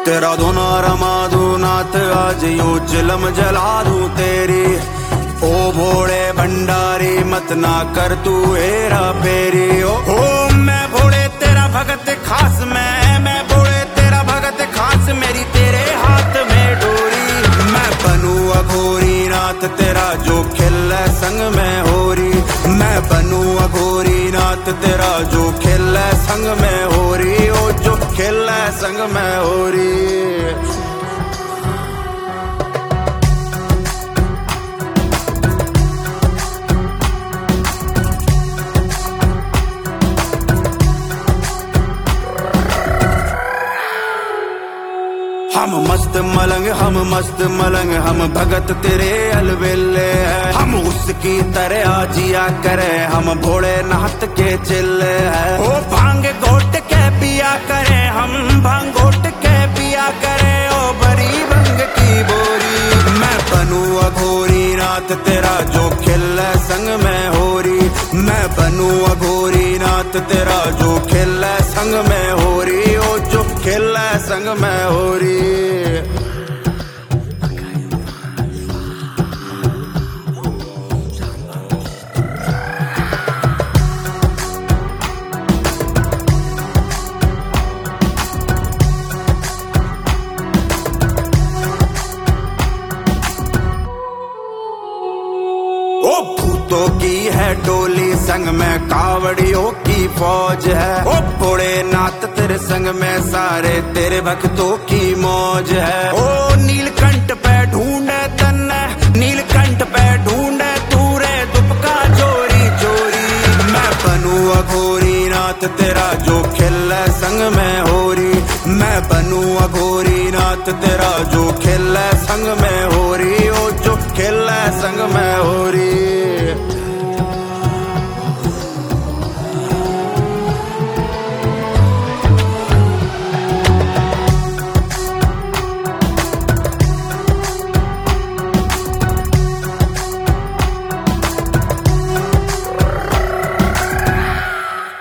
तेरा धुना रमा दूं नाथ आज यूं चिलम जला दूं तेरी। ओ भोले भंडारी मत ना कर तू हेरा फेरी। ओ मैं भोले तेरा भगत खास, मैं भोले तेरा भगत खास, मेरी तेरे हाथ में डोरी। मैं बनूं अघोरी नाथ तेरा जो खिले संग में होरी। मैं बनूं अघोरी नाथ तेरा जो खिले संग में होरी। ओ जो खिले संग में होरी। हम मस्त मलंग हम भगत तेरे अलबेले हैं। हम उसकी तरह जिया करे हम भोलेनाथ के चिल्ले हैं। ओ भांग घोट के पिया करे हम भांग घोट के पिया करे। ओ बड़ी भंग की बोरी। मैं बनूं अघोरी नाथ तेरा जो खिले संग में होरी। मैं बनूं अघोरी नाथ तेरा जो खिले संग में होरी। ओ जो खिले संग में होरी। ओ भूतों की है डोली संग में कावड़ियों की फौज है। ओ भोलेनाथ तेरे संग में सारे तेरे भक्तों की मौज है। ओ नीलकंठ पे ढूंढे तन्ने नीलकंठ पे ढूंढे तूरे दुपका चोरी चोरी। मैं बनूं अघोरी नाथ तेरा जो खिले संग में होरी। मैं बनूं अघोरी नाथ तेरा जो खिले संग में होरी। ओ जो खिले संग में होरी।